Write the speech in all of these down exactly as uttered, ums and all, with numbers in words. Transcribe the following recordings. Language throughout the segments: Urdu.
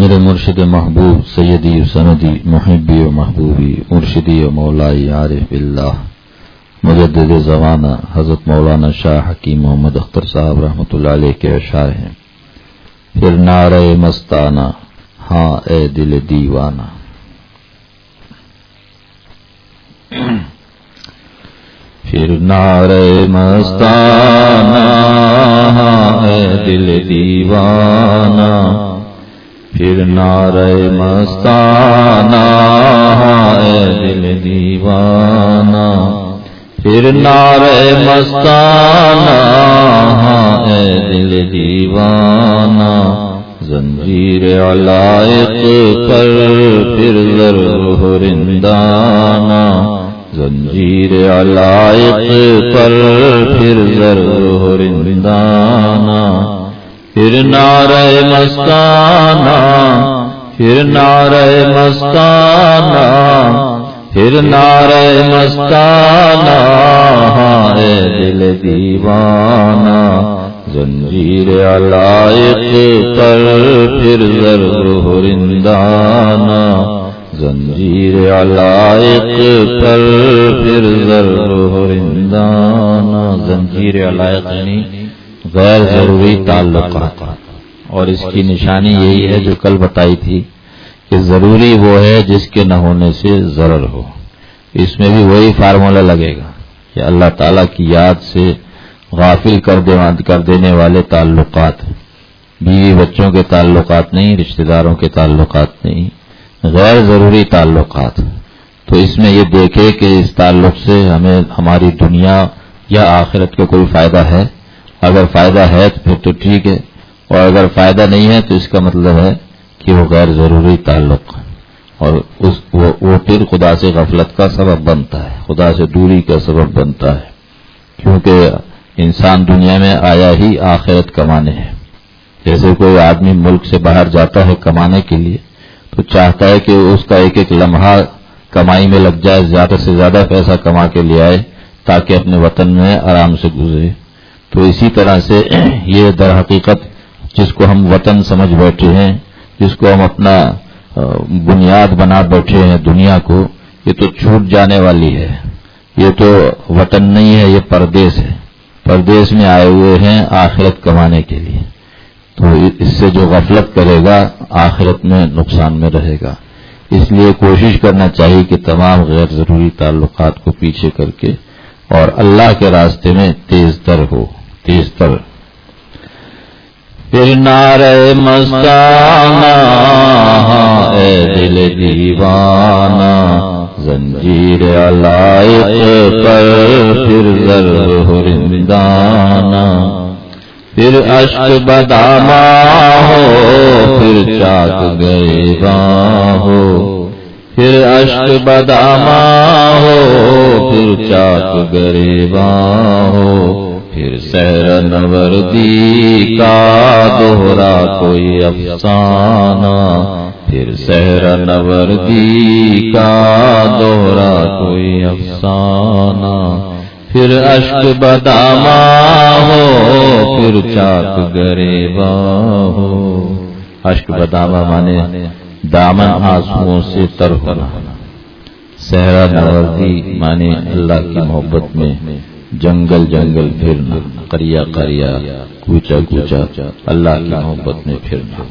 میرے مرشد محبوب سیدی و سندی محبی و محبوبی مرشدی و مولائی عارف باللہ مجدد زمانہ حضرت مولانا شاہ حکیم محمد اختر صاحب رحمۃ اللہ علیہ کے اشعار ہیں. پھر نعرہ مستانہ ہاں اے دل دیوانہ. پھر نعرہ مستانہ ہاں اے دل دیوانہ. پھر نعرہ مستانہ ہاں اے دل دیوانہ. پھر نعرہ مستانہ ہاں اے دل دیوانہ. زنجیر علائق پر پھر ضرب رندانہ. زنجیر علائق پر پھر ضرب رندانہ. پھر نعرہ مستانہ پھر نعرہ مستانہ پھر نعرہ مستانہ ہاں اے دل دیوانہ. زنجیر علائق پر پھر ضرب رندانہ. زنجیر علائق پر پھر ضرب رندانہ. زنجیر علائق یعنی غیر ضروری تعلقات، اور اس کی نشانی یہی ہے جو کل بتائی تھی کہ ضروری وہ ہے جس کے نہ ہونے سے ضرر ہو. اس میں بھی وہی فارمولا لگے گا کہ اللہ تعالیٰ کی یاد سے غافل کر کر دینے والے تعلقات، بیوی بچوں کے تعلقات نہیں، رشتہ داروں کے تعلقات نہیں، غیر ضروری تعلقات. تو اس میں یہ دیکھے کہ اس تعلق سے ہمیں ہماری دنیا یا آخرت کا کوئی فائدہ ہے. اگر فائدہ ہے تو پھر تو ٹھیک ہے، اور اگر فائدہ نہیں ہے تو اس کا مطلب ہے کہ وہ غیر ضروری تعلق، اور اس وہ, وہ پھر خدا سے غفلت کا سبب بنتا ہے، خدا سے دوری کا سبب بنتا ہے. کیونکہ انسان دنیا میں آیا ہی آخرت کمانے ہے. جیسے کوئی آدمی ملک سے باہر جاتا ہے کمانے کے لیے تو چاہتا ہے کہ اس کا ایک ایک لمحہ کمائی میں لگ جائے، زیادہ سے زیادہ پیسہ کما کے لے آئے تاکہ اپنے وطن میں آرام سے گزرے. تو اسی طرح سے یہ در حقیقت جس کو ہم وطن سمجھ بیٹھے ہیں، جس کو ہم اپنا بنیاد بنا بیٹھے ہیں دنیا کو، یہ تو چھوٹ جانے والی ہے. یہ تو وطن نہیں ہے، یہ پردیس ہے. پردیس میں آئے ہوئے ہیں آخرت کمانے کے لیے. تو اس سے جو غفلت کرے گا آخرت میں نقصان میں رہے گا. اس لیے کوشش کرنا چاہیے کہ تمام غیر ضروری تعلقات کو پیچھے کر کے اور اللہ کے راستے میں تیز تر ہو تیز تر. پھر نعرہ مستانہ ہاں اے دل دیوانہ. زنجیر علائق پر پھر ضرب رندانہ. پھر اشک بدامہ ہو پھر چاک گریباں ہو. پھر اشک بدامہ ہو پھر چاک گریباں ہو. پھر سحر نوردی کا دوہرا کوئی افسانہ. پھر سحر نوردی کا دوہرا کوئی افسانہ. پھر اشک بدامہ ہو پھر چاک گریباں ہو. اشک بدامہ مانے دامن آنسوؤں سے تر ہونا. صحرا نوردی مانے اللہ کی محبت میں جنگل جنگل پھرنا، قریہ قریہ کوچا کوچا اللہ کی محبت میں پھرنا.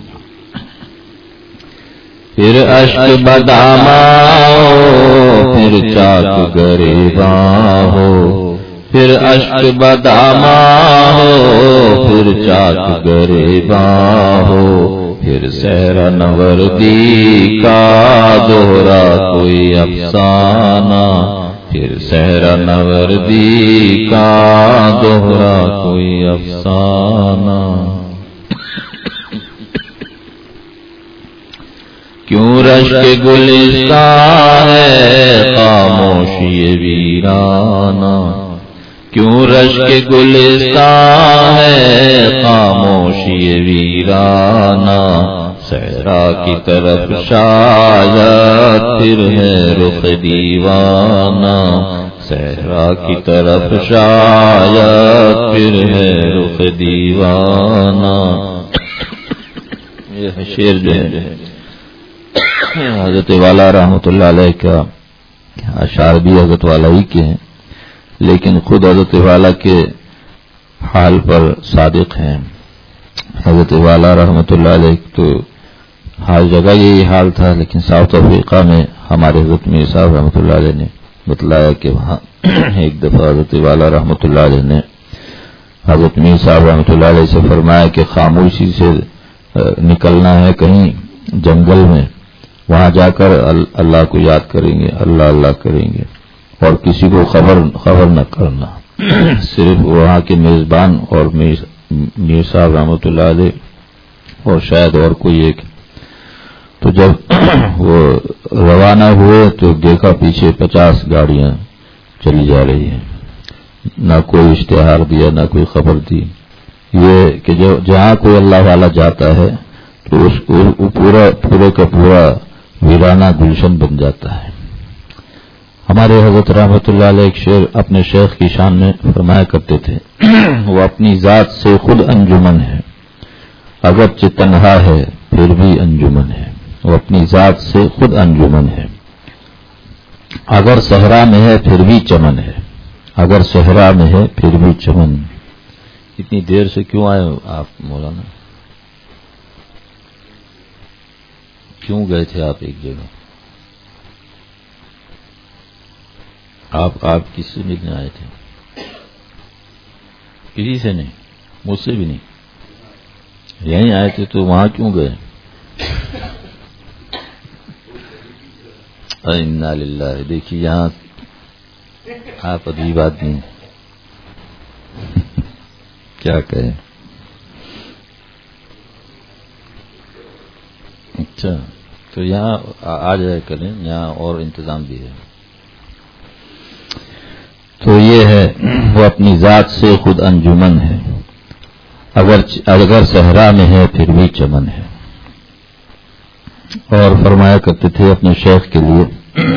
پھر اشک بدامہ ہو پھر چاک گریباں ہو. پھر اشک بدامہ ہو پھر چاک گریباں ہو. پھر سحر نوردی کا دوہرا کوئی افسانہ. پھر سحر نوردی کا دوہرا کوئی افسانہ. کیوں رشک گلستان ہے خاموشی ویرانہ. کیوں رشک گلستان ہے خاموشی ویرانہ. صحرا کی طرف شاید پھر ہے رخ دیوانہ. صحرا کی طرف شاید پھر ہے رخ دیوانہ. یہ شعر جو ہے حضرت والا رحمۃ اللہ علیہ کا اشعار بھی حضرت والا ہی کے ہیں، لیکن خود حضرت والا کے حال پر صادق ہیں۔ حضرت والا رحمۃ اللہ علیہ تو ہر جگہ یہی حال تھا، لیکن ساؤتھ افریقہ میں ہمارے حضرت میر صاحب رحمۃ اللہ علیہ نے بتلایا کہ وہاں ایک دفعہ حضرت والا رحمۃ اللہ علیہ نے حضرت میر صاحب رحمۃ اللہ علیہ سے فرمایا کہ خاموشی سے نکلنا ہے کہیں جنگل میں، وہاں جا کر اللہ کو یاد کریں گے، اللہ اللہ کریں گے، اور کسی کو خبر خبر نہ کرنا، صرف وہاں کے میزبان اور میر صاحب رحمۃ اللہ علیہ اور شاید اور کوئی ایک۔ تو جب وہ روانہ ہوئے تو دیکھا پیچھے پچاس گاڑیاں چلی جا رہی ہیں، نہ کوئی اشتہار دیا نہ کوئی خبر دی۔ یہ کہ جو جہاں کوئی اللہ والا جاتا ہے تو اس کو پورا پورے کا پورا ویرانہ گلشن بن جاتا ہے۔ ہمارے حضرت رحمۃ اللہ علیہ ایک شعر اپنے شیخ کی شان میں فرمایا کرتے تھے، وہ اپنی ذات سے خود انجمن ہے، اگرچہ تنہا ہے پھر بھی انجمن ہے۔ وہ اپنی ذات سے خود انجمن ہے، اگر صحرا میں ہے پھر بھی چمن ہے، اگر صحرا میں ہے پھر بھی چمن۔ اتنی دیر سے کیوں آئے آپ مولانا؟ کیوں گئے تھے آپ ایک جگہ؟ آپ آپ کس سے ملنے آئے تھے؟ کسی سے نہیں، مجھ سے بھی نہیں، یہیں آئے تھے تو وہاں کیوں گئے؟ انا للہ، دیکھیے یہاں آپ عجیب آدمی کیا کہیں۔ اچھا تو یہاں آ جائے کریں، یہاں اور انتظام بھی ہے۔ تو یہ ہے وہ اپنی ذات سے خود انجمن ہے، اگر اگر صحرا میں ہے پھر بھی چمن ہے۔ اور فرمایا کرتے تھے اپنے شیخ کے لیے،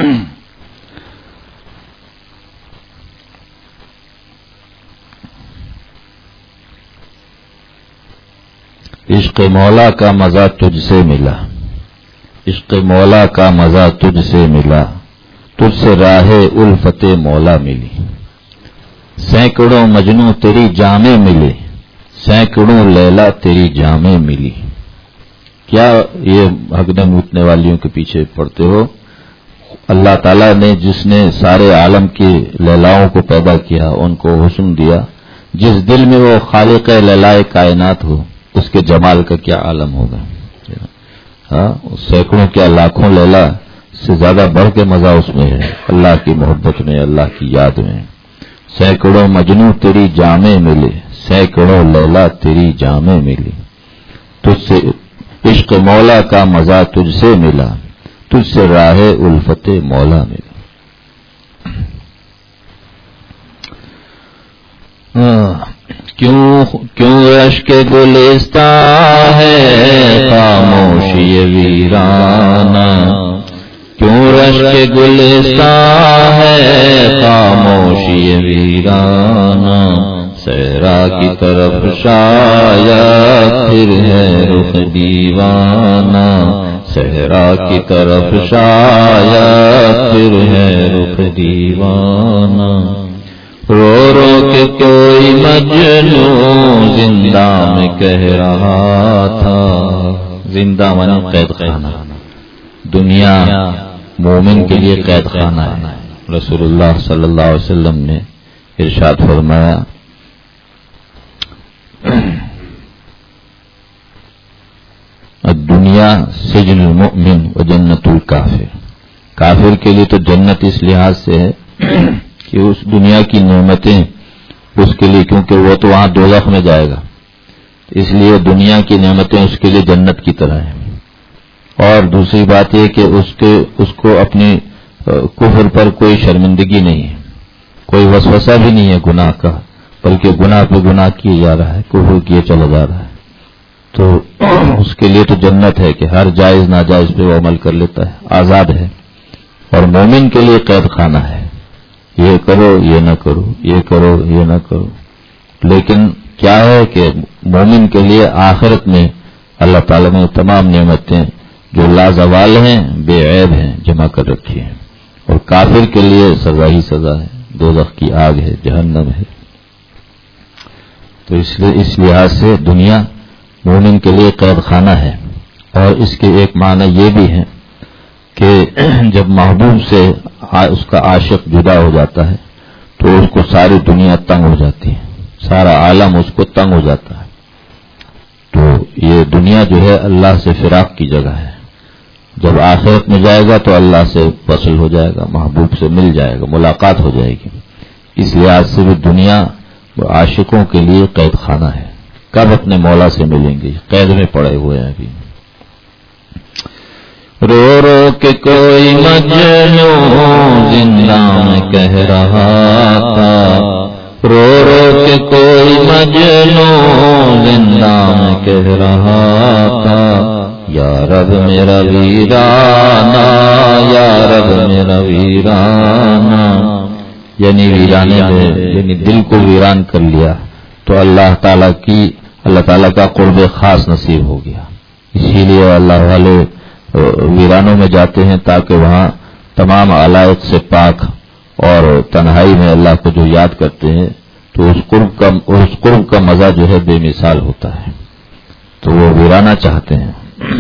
عشق مولا کا مزہ تجھ سے ملا، عشق مولا کا مزہ تجھ سے ملا، تجھ سے راہ الفت مولا ملی، سینکڑوں مجنوں تیری جامیں ملے، سینکڑوں لیلا تیری جامیں ملی۔ کیا یہ ہگنے موتنے والیوں کے پیچھے پڑتے ہو؟ اللہ تعالیٰ نے جس نے سارے عالم کے لیلاؤں کو پیدا کیا، ان کو حسن دیا، جس دل میں وہ خالق لیلائے کائنات ہو، اس کے جمال کا کیا عالم ہوگا؟ ہاں، سینکڑوں کیا لاکھوں لیلا سے زیادہ بڑھ کے مزہ اس میں ہے، اللہ کی محبت میں، اللہ کی یاد میں۔ سینکڑوں مجنوں تیری جامیں ملے، سینکڑوں لیلا تیری جامیں ملی، تجھ سے عشق مولا کا مزہ تجھ سے ملا، تجھ سے راہ الفت مولا ملا۔ کیوں کیوں اشک گلستاں ہے خاموشی ویرانہ، کیوں اشک گلستاں ہے خاموشی ویرانہ، صحرا کی طرف شاید پھر ہے رخ دیوانہ، صحرا کی طرف شاید پھر ہے رخ دیوانہ، رو رو کے کوئی مجنون زندہ میں کہہ رہا تھا، زندہ من قید خانہ، دنیا مومن کے لیے قید خانہ ہے۔ رسول اللہ صلی اللہ علیہ وسلم نے ارشاد فرمایا، الدنیا سجن المؤمن و جنت الکافر، کافر کے لیے تو جنت اس لحاظ سے ہے کہ اس دنیا کی نعمتیں اس کے لیے، کیونکہ وہ تو وہاں دوزخ میں جائے گا، اس لیے دنیا کی نعمتیں اس کے لیے جنت کی طرح ہیں۔ اور دوسری بات یہ کہ اس کے اس کو اپنی کفر پر کوئی شرمندگی نہیں ہے، کوئی وسوسہ بھی نہیں ہے گناہ کا، بلکہ گناہ پہ گناہ کیے جا رہا ہے، کفر کیے چلا جا رہا ہے، تو اس کے لیے تو جنت ہے کہ ہر جائز ناجائز پہ وہ عمل کر لیتا ہے، آزاد ہے۔ اور مومن کے لیے قید خانہ ہے، یہ کرو یہ نہ کرو، یہ کرو یہ نہ کرو۔ لیکن کیا ہے کہ مومن کے لیے آخرت میں اللہ تعالیٰ نے تمام نعمتیں جو لازوال ہیں، بے عیب ہیں، جمع کر رکھی ہیں، اور کافر کے لیے سزا ہی سزا ہے، دوزخ کی آگ ہے، جہنم ہے۔ تو اس لیے اس لحاظ سے دنیا مومن کے لیے قید خانہ ہے، اور اس کے ایک معنی یہ بھی ہے کہ جب محبوب سے اس کا عاشق جدا ہو جاتا ہے تو اس کو ساری دنیا تنگ ہو جاتی ہے، سارا عالم اس کو تنگ ہو جاتا ہے۔ تو یہ دنیا جو ہے اللہ سے فراق کی جگہ ہے، جب آخرت میں جائے گا تو اللہ سے وصل ہو جائے گا، محبوب سے مل جائے گا، ملاقات ہو جائے گی۔ اس لحاظ سے بھی دنیا عاشقوں کے لیے قید خانہ ہے، کب اپنے مولا سے ملیں گے، قید میں پڑے ہوئے ہیں ابھی۔ رو رو کے کوئی مجنون زندہ میں کہہ رہا تھا، رو رو کے کوئی مجنون زندہ میں کہہ رہا تھا، یا رب میرا ویرانہ، یا رب میرا ویرانہ، یعنی ویرانے میں یعنی دل کو ویران کر لیا تو اللہ تعالیٰ کی اللہ تعالیٰ کا قرب خاص نصیب ہو گیا۔ اسی لیے اللہ والے ویرانوں میں جاتے ہیں تاکہ وہاں تمام علائق سے پاک اور تنہائی میں اللہ کو جو یاد کرتے ہیں تو اس قرب کا اس قرب کا مزہ جو ہے بے مثال ہوتا ہے، تو وہ ویرانہ چاہتے ہیں۔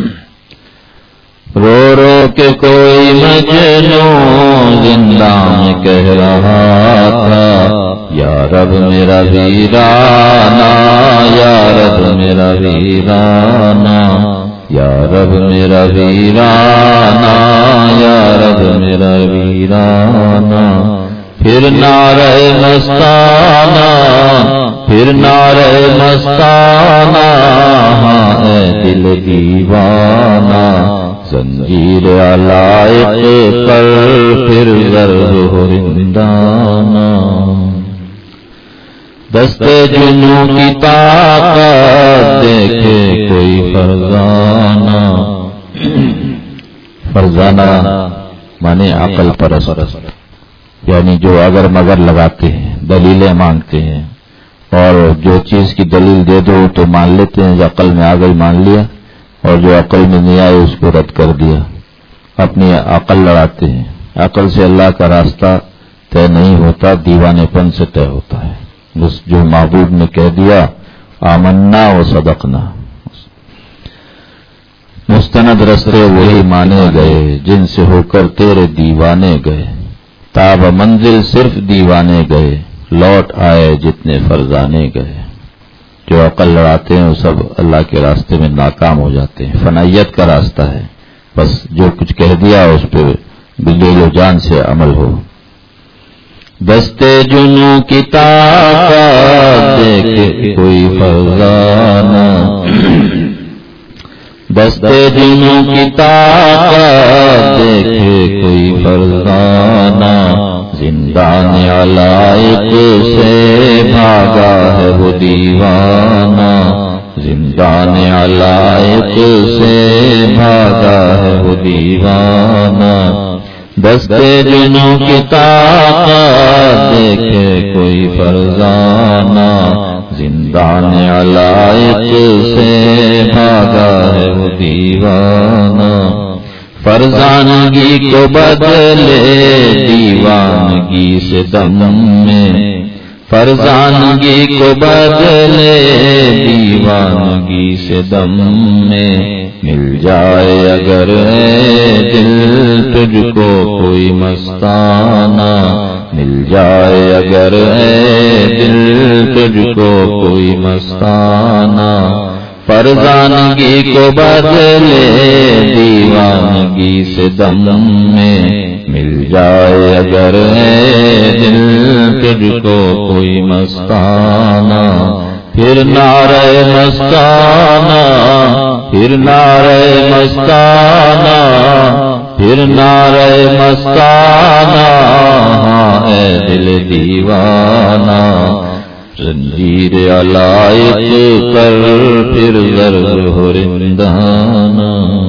رو رو کے کوئی مجنون زندہ میں کہہ رہا تھا، یا رب میرا ویرانہ، یا رب میرا ویرانہ، یا رب میرا ویرانہ، یا رب میرا ویرانہ۔ پھر نعرہ مستانہ، پھر نعرہ مستانہ، ہاں اے دل دیوانہ، زنجیر علائق پر پھر ضرب ہو رندانہ۔ دستے جنوں کی طاقت دیکھے کوئی فرزانہ، فرزانہ مانے عقل پرست، یعنی جو اگر مگر لگاتے ہیں، دلیلیں مانگتے ہیں، اور جو چیز کی دلیل دے دو تو مان لیتے ہیں، جو عقل میں آ گئی مان لیا، اور جو عقل میں نہیں آئے اس کو رد کر دیا، اپنی عقل لڑاتے ہیں۔ عقل سے اللہ کا راستہ طے نہیں ہوتا، دیوانے پن سے طے ہوتا ہے۔ بس جو محبوب نے کہہ دیا آمنا و صدقنا، مستند رستے وہی مانے گئے جن سے ہو کر تیرے دیوانے گئے، تاب منزل صرف دیوانے گئے، لوٹ آئے جتنے فرزانے گئے۔ جو عقل لڑاتے ہیں وہ سب اللہ کے راستے میں ناکام ہو جاتے ہیں، فنائیت کا راستہ ہے، بس جو کچھ کہہ دیا اس پہ دل و جان سے عمل ہو۔ دستے جنوں کی طاقت دیکھے کوئی فرزانہ، دستے جنوں کی طاقت دیکھے کوئی فرزانہ، زندان علائق سے بھاگا ہے وہ دیوانہ، زندان علائق سے بھاگا ہے وہ دیوانہ۔ دستے جنوں کی طاقت دیکھے کوئی فرزانہ، زندان علائق سے بھاگا ہے وہ دیوانہ۔ فرزانگی کو بدلے دیوانگی سے دم میں، فرزانگی کو بدلے دیوانگی سے دم میں، مل جائے اگر اے دل تجھ کو کوئی مستانہ، مل جائے اگر اے دل تجھ کو کوئی مستانہ۔ فرزانگی کو بدلے دیوانگی سے دم میں، مل جائے اگر اے دل تجھ کو کوئی مستانہ۔ پھر نعرہ مستانہ، پھر نعرہ مستانہ، پھر نعرہ مستانہ، ہاں اے دل دیوانہ، زنجیر علائق پر پھر ضرب ہو رندانہ۔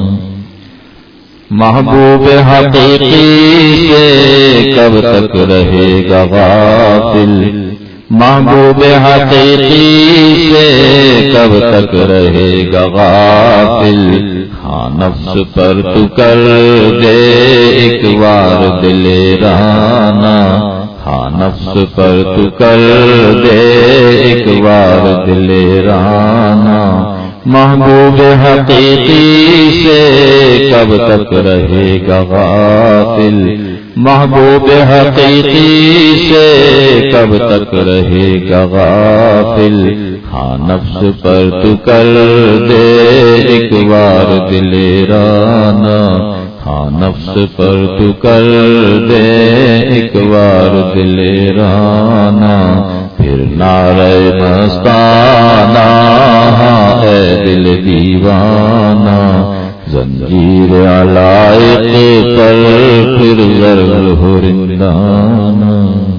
محبوب حقیقی سے کب تک رہے گا غافل، محبوب حقیقی سے کب تک رہے گا غافل، ہاں نفس پر تو کر دے ایک بار دل رانا، ہاں نفس پر تو کر دے ایک بار دل رانا، محبوب حقیقی سے کب تک رہے گا غافل، محبوب حقیقی سے کب تک رہے گا غافل، ہاں نفس پر تو کر دے ایک بار دل رانا، ہاں نفس پر تو کر دے ایک بار دل رانا، پھر نعرہ مستانہ ہاں اے دل دیوانہ، زنجیر علائق پر پھر ضرور ہو رندانہ۔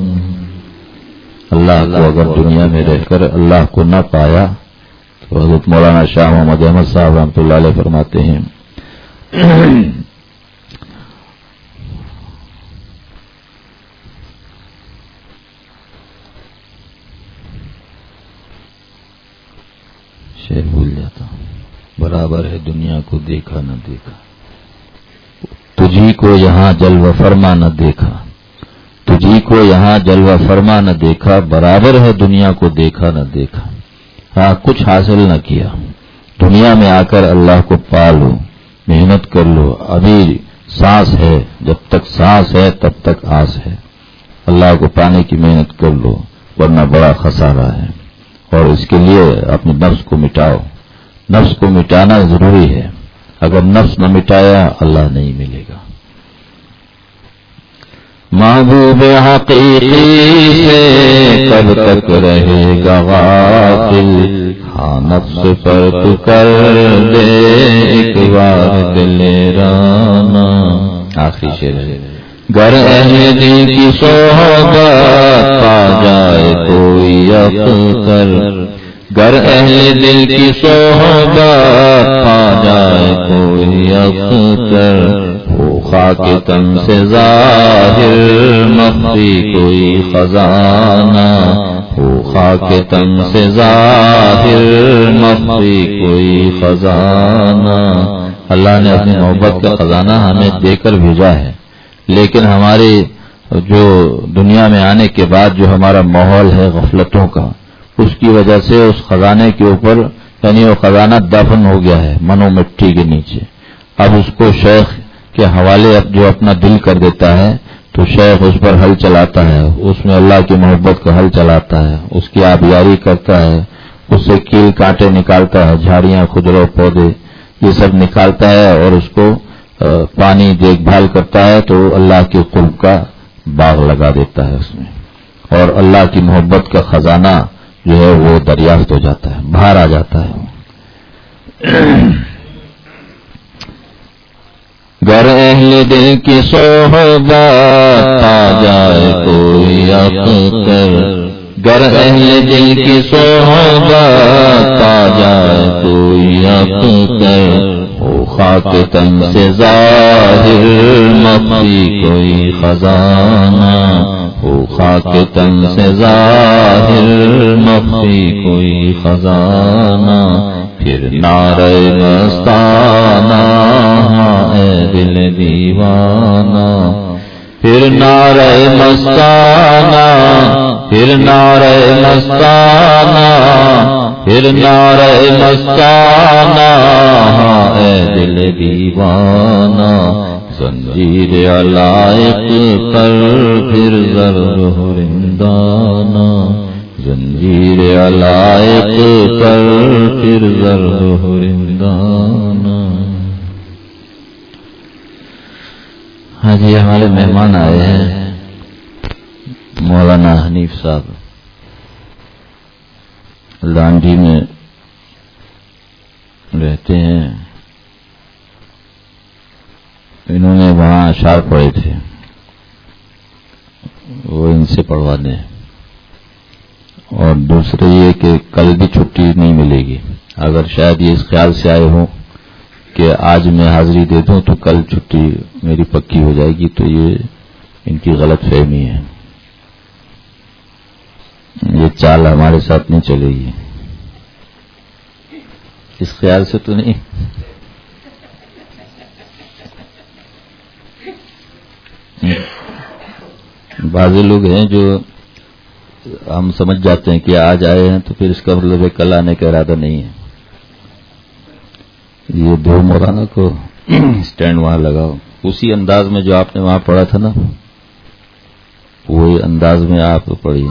اللہ کو اگر دنیا میں رہ کر اللہ کو نہ پایا تو حضرت مولانا شاہ محمد احمد صاحب رحمۃ اللہ علیہ فرماتے ہیں شعر بھول جاتا ہوں، برابر ہے دنیا کو دیکھا نہ دیکھا، تجھی کو یہاں جلوہ فرما نہ دیکھا، تجھی کو یہاں جلوہ فرما نہ دیکھا، برابر ہے دنیا کو دیکھا نہ دیکھا، ہاں کچھ حاصل نہ کیا، دنیا میں آ کر اللہ کو پا لو، محنت کر لو، ابھی سانس ہے، جب تک سانس ہے تب تک آس ہے، اللہ کو پانے کی محنت کر لو ورنہ بڑا خسارہ ہے، اور اس کے لیے اپنے نفس کو مٹاؤ، نفس کو مٹانا ضروری ہے، اگر نفس نہ مٹایا اللہ نہیں ملے گا۔ محبوب حقیقی سے کب تک رہے گا غافل، ہاں نفس پر تو کر دے ایک بار دل رانا۔ آخری شعر ہے، گر اہل دل کی صحبت پا جائے کوئی اختر، گر اہل دل کی صحبت پا جائے کوئی اختر، ہو خاک تن سے ظاہر مخفی کوئی خزانہ، ہو خاک تن سے ظاہر مخفی کوئی خزانہ۔ اللہ نے اپنی محبت کا خزانہ ہمیں دے کر بھیجا ہے، لیکن ہمارے جو دنیا میں آنے کے بعد جو ہمارا ماحول ہے غفلتوں کا، اس کی وجہ سے اس خزانے کے اوپر یعنی وہ خزانہ دفن ہو گیا ہے من و مٹی کے نیچے۔ اب اس کو شیخ کے حوالے جو اپنا دل کر دیتا ہے تو شیخ اس پر حل چلاتا ہے، اس میں اللہ کی محبت کا حل چلاتا ہے، اس کی آبیاری کرتا ہے، اس سے کیل کانٹے نکالتا ہے، جھاڑیاں خضروں پودے یہ سب نکالتا ہے، اور اس کو پانی دیکھ بھال کرتا ہے تو اللہ کے قرب کا باغ لگا دیتا ہے اس میں، اور اللہ کی محبت کا خزانہ جو ہے وہ دریافت ہو جاتا ہے، باہر آ جاتا ہے۔ گر اہل دل کی صحبت آ جائے کوئی اختر، گر اہل دل کی صحبت آ جائے کوئی اختر، ہو خاک تن سے ظاہر مخفی کوئی خزانہ، ہو خاک تن سے ظاہر مخفی کوئی خزانہ، پھر نعرہ مستانہ اے دل دیوانہ، پھر نعرہ مستانہ، پھر نعرہ مستانہ، پھر نعرہ مستانہ اے دل دیوانہ، زنجیر علائق پر پھر ضرب ہو رندانہ، زنجیر علائق پر پھر ضرب ہو رندانہ۔ ہاں جی، ہمارے مہمان آئے ہیں مولانا حنیف صاحب، لانڈی میں رہتے ہیں، انہوں نے وہاں اشعار پڑھے تھے، وہ ان سے پڑھوانے ہیں، اور دوسرے یہ کہ کل بھی چھٹی نہیں ملے گی، اگر شاید یہ اس خیال سے آئے ہوں کہ آج میں حاضری دے دوں تو کل چھٹی میری پکی ہو جائے گی، تو یہ ان کی غلط فہمی ہے۔ یہ چال ہمارے ساتھ نہیں چلے گی، اس خیال سے تو نہیں. بعض لوگ ہیں جو ہم سمجھ جاتے ہیں کہ آج آئے ہیں تو پھر اس کا مطلب ہے کل آنے کا ارادہ نہیں ہے. یہ دو مولانا کو اسٹینڈ وہاں لگاؤ، اسی انداز میں جو آپ نے وہاں پڑھا تھا نا، وہی انداز میں آپ پڑھیے.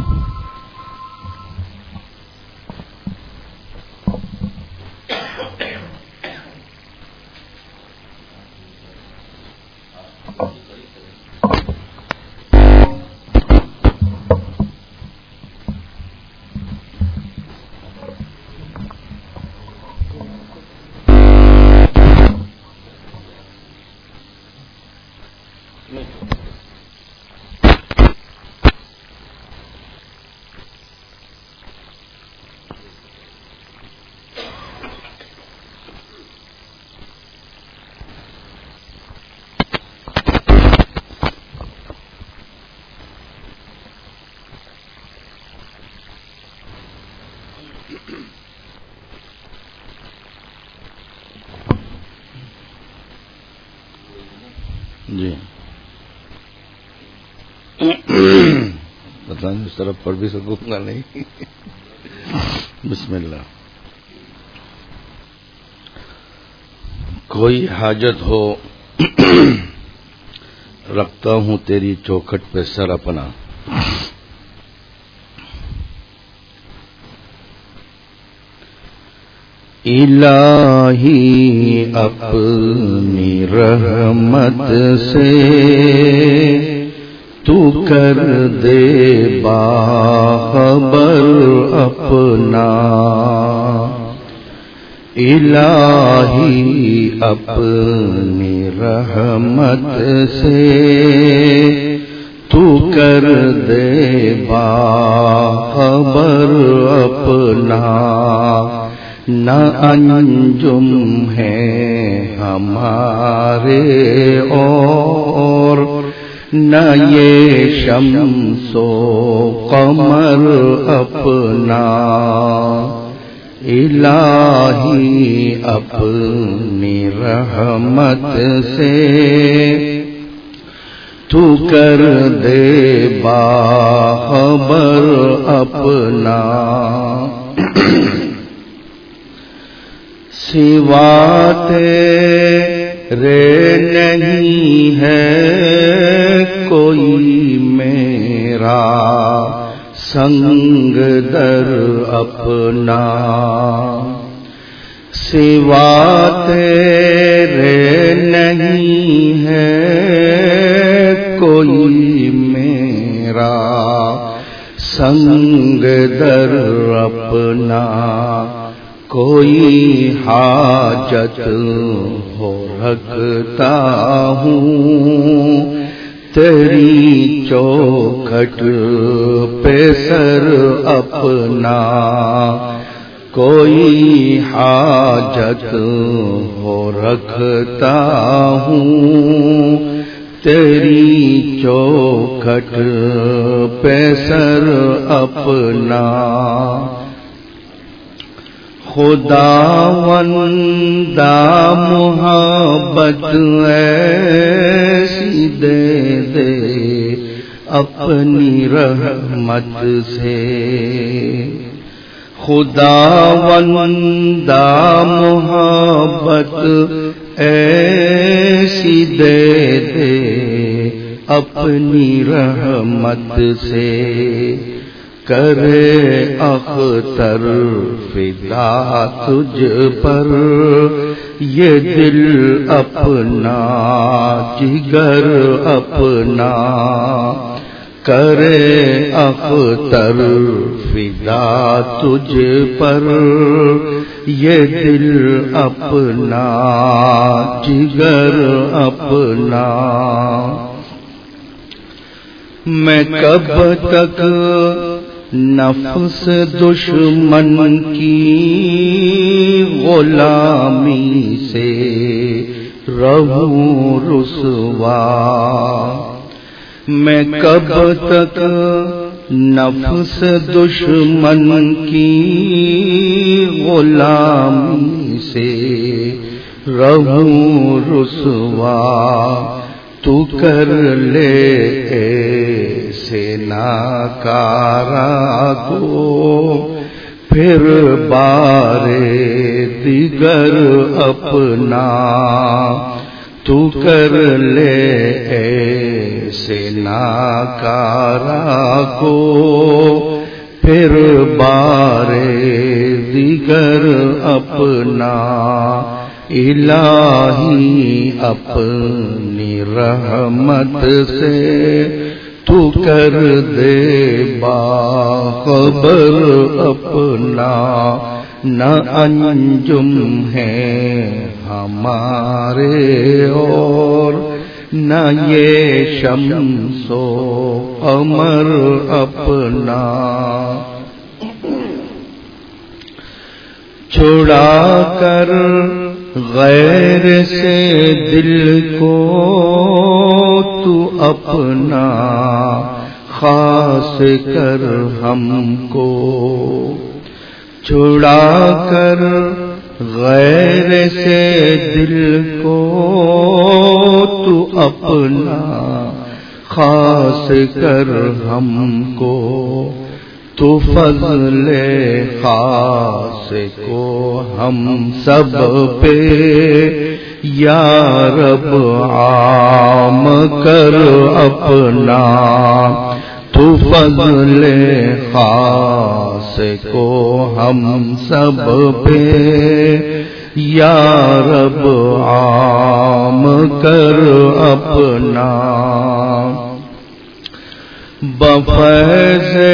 جی پتہ نہیں اس طرف پڑھ بھی سکوں گا نہیں. بسم اللہ. کوئی حاجت ہو رکھتا ہوں تیری چوکھٹ پہ سر اپنا، الہی اپنی رحمت سے تو کر دے باخبر اپنا، الہی اپنی رحمت سے تو کر دے باخبر اپنا. نہ انجم ہے ہمارے اور نہ یہ شمس و قمر اپنا، الہی اپنی رحمت سے تو کر دے باخبر اپنا. سوا تیرے نہیں ہے کوئی میرا سنگ در اپنا، سوا تیرے نہیں ہے کوئی میرا سنگ در اپنا. کوئی حاجت ہو رکھتا ہوں تیری چوکھٹ پہ سر اپنا، کوئی حاجت ہو رکھتا ہوں تیری چوکھٹ پہ سر اپنا. خداوندہ محبت ایسی دے دے اپنی رحمت سے، خداوندہ محبت ایسی دے دے اپنی رحمت سے. کرے اختر فدا تجھ پر یہ دل اپنا جگر اپنا، کرے اختر فدا تجھ پر یہ دل اپنا جگر اپنا. میں کب تک نفس دشمن کی غلامی سے رہوں رسوا، میں کب تک نفس دشمن کی غلامی سے رہوں رسوا، تو کر لے ایسے ناکارا کو پھر بارے دیگر اپنا، تو کر لے ایسے ناکارا کو پھر بارے دیگر اپنا۔ الہی اپنی رحمت سے تو کر دے باخبر اپنا، نہ انجم ہے ہمارے اور نہ یہ شمس و قمر اپنا۔ چھڑا کر غیر سے دل کو تو اپنا، خاص کر ہم کو۔ چھڑا کر غیر سے دل کو تو اپنا، خاص کر ہم کو۔ تو فضل خاص کو ہم سب پہ یا رب عام کر اپنا، تو فضل خاص کو ہم سب پہ یا رب عام کر اپنا۔ بفیض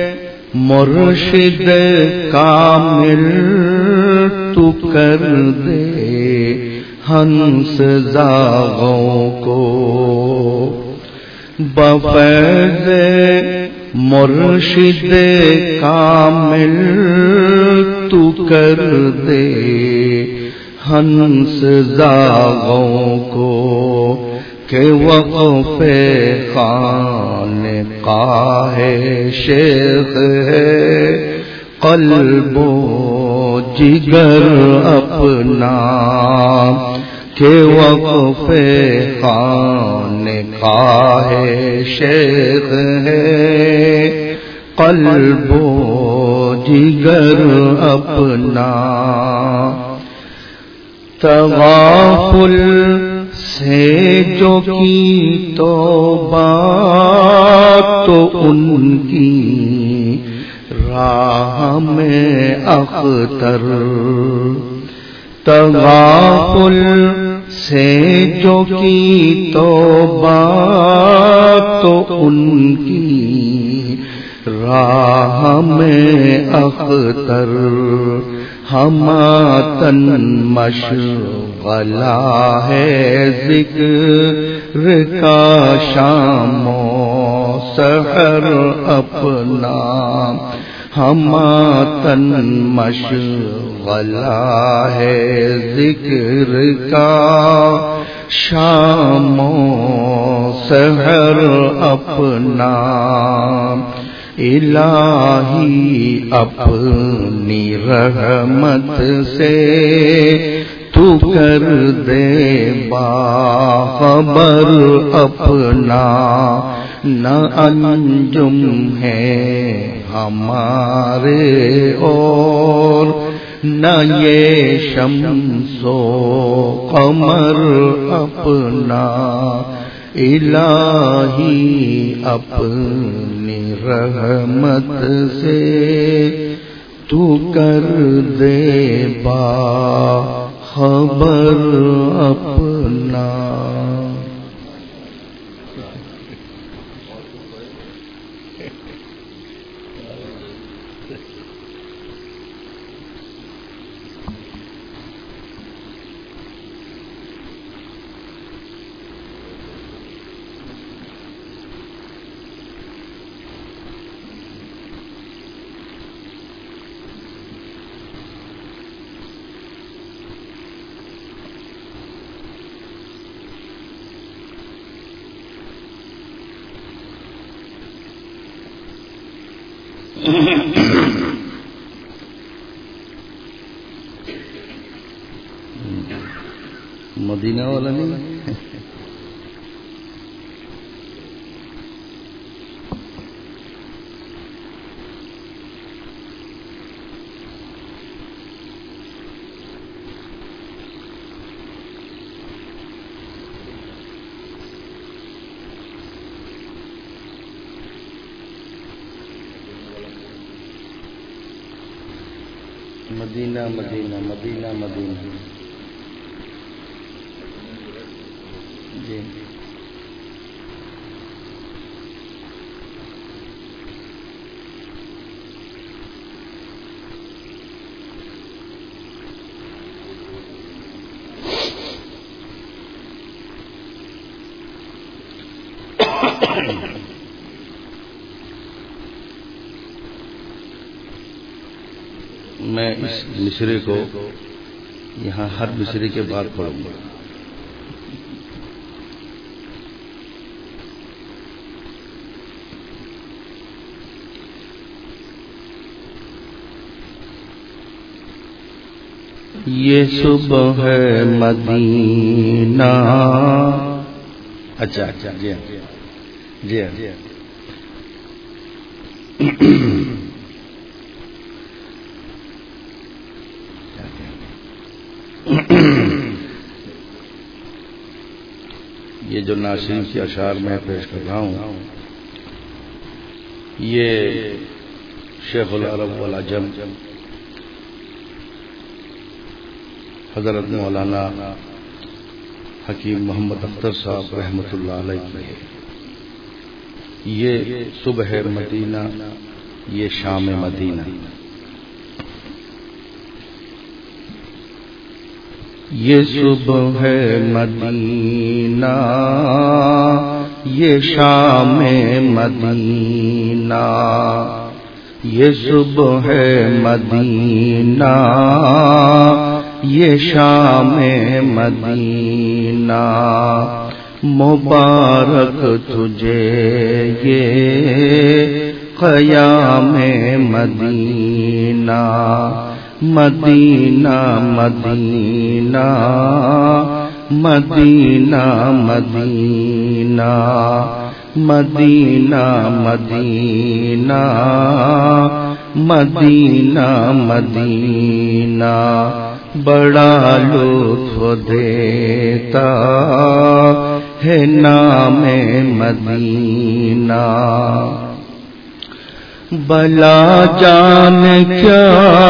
مرشد کامل تو کر دے ہنس زاغوں کو، بفیض مرشد کامل تو کر دے ہنس زاغوں کو، کہ وقف خانقاہ شیخ ہے قلب و جگر اپنا، کہ وقف خانقاہ شیخ ہے قلب و جگر اپنا۔ تغافل سے جو کی توبہ تو ان کی راہ میں اختر، تغافل سے جو کی توبہ تو ان کی راہ میں اختر، ہماتن مشغلہ ہے ذکر کا شام و سحر اپنا، ہماتن مشغلہ ہے ذکر کا شام و سحر اپنا۔ الہی اپنی رحمت سے تو کر دے باخبر اپنا، نہ انجم ہے ہمارے اور نہ یہ شمس و قمر اپنا۔ الہی اپنی رحمت سے تو کر دے باخبر اپنا۔ مدینہ والا نہیں مدینہ مدینہ مدینہ مدینہ جی میں اس مصرے کو یہاں ہر مصرے کے بعد پڑھوں گا. یہ صبح ہے مدینہ. اچھا اچھا جی جی جی یہ جو ناصرین کے اشعار میں پیش کر رہا ہوں یہ شیخ العرب والعجم حضرت مولانا حکیم محمد اختر صاحب رحمۃ اللہ علیہ کی ہے. یہ صبح مدینہ، یہ شام مدینہ. یہ صبح مدینہ، یہ شام مدینہ. یہ صبح مدینہ، یہ شام مدینہ. مبارک تجھے یہ قیام مدینہ. مدینہ مدینہ مدینہ مدینہ مدینہ مدینہ مدینہ مدینہ. بڑا لطف دیتا ہے نام مدینہ. بلا جان کیا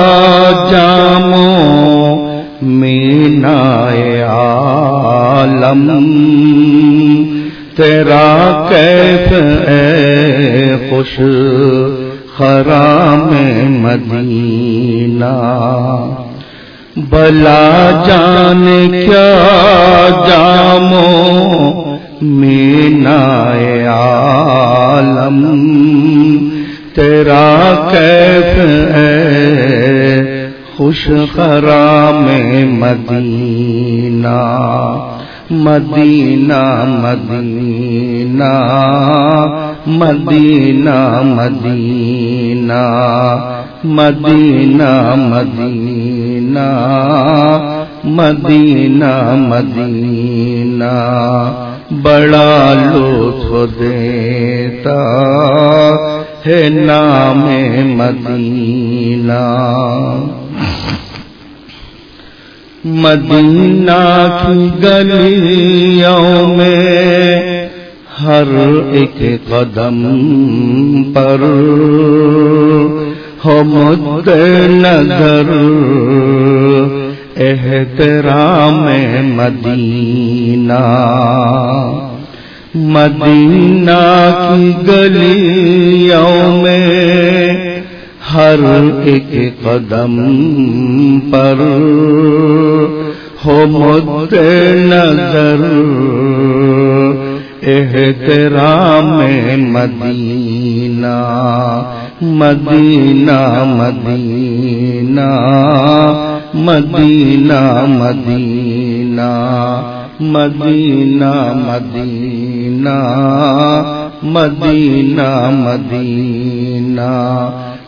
جامو مینائے عالم. تیرا کیف اے خوش خرام مدینہ. بلا جان کیا جامو مینائے عالم. تیرا کیف ہے خوش خرام مدینہ. مدینہ مدینہ مدینہ مدینہ مدینہ مدینہ مدینہ مدینہ. بڑا لطف دیتا ہے نام مدینہ. مدینہ کی گلیوں میں ہر ایک قدم پر ہو مد نظر احترام مدینہ. مدینہ کی گلیوں میں ہر ایک قدم پر ہو مد نظر احترام مدینہ. مدینہ مدینہ مدینہ مدینہ مدینہ مدینہ مدینہ مدینہ.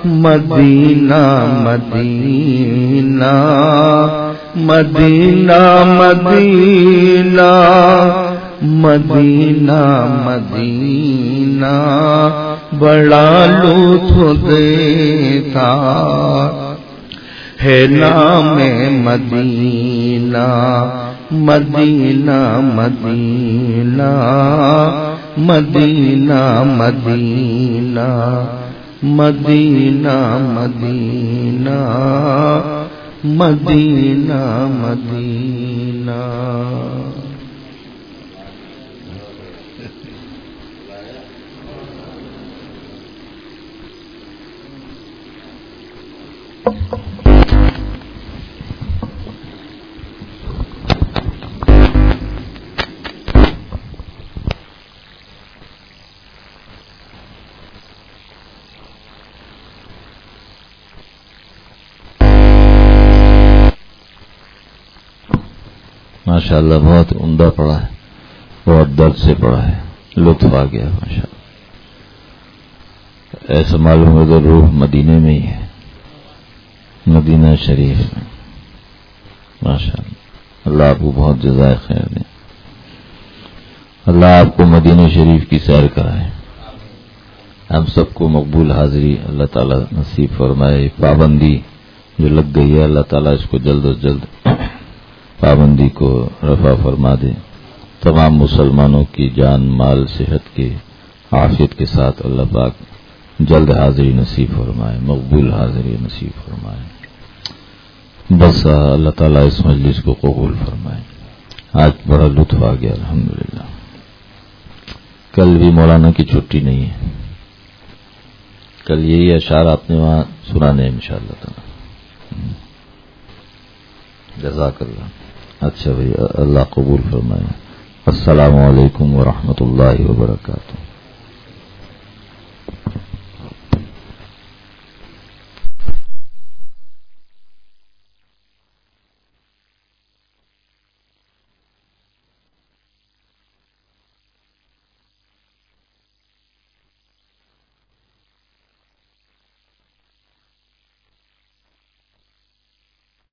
مدینہ مدینہ مدینہ مدینہ مدینہ مدینہ بڑا لطف دیتا ہے نام مدینہ مدینہ مدینہ مدینہ مدینہ مدینہ مدینہ مدینہ مدینہ ماشاءاللہ بہت عمدہ پڑھا ہے، بہت درد سے پڑھا ہے، لطف آ گیا ماشاءاللہ. ایسا معلوم ہو تو روح مدینے میں ہی ہے، مدینہ شریف میں. ماشاءاللہ اللہ آپ کو بہت جزائے خیر دے، اللہ آپ کو مدینہ شریف کی سیر کرائے، ہم سب کو مقبول حاضری اللہ تعالیٰ نصیب فرمائے. پابندی جو لگ گئی ہے اللہ تعالیٰ اس کو جلد از جلد پابندی کو رفع فرما دے. تمام مسلمانوں کی جان مال صحت کے عافیت کے ساتھ اللہ پاک جلد حاضری نصیب فرمائے، مقبول حاضری نصیب فرمائے. بس اللہ تعالیٰ اس مجلس کو قبول فرمائے. آج بڑا لطف آ گیا الحمدللہ. کل بھی مولانا کی چھٹی نہیں ہے، کل یہی اشعار آپ نے وہاں سنانے انشاءاللہ تعالیٰ. جزاک اللہ. اچھا بھائی اللہ قبول فرمائے. السلام علیکم ورحمۃ اللہ وبرکاتہ.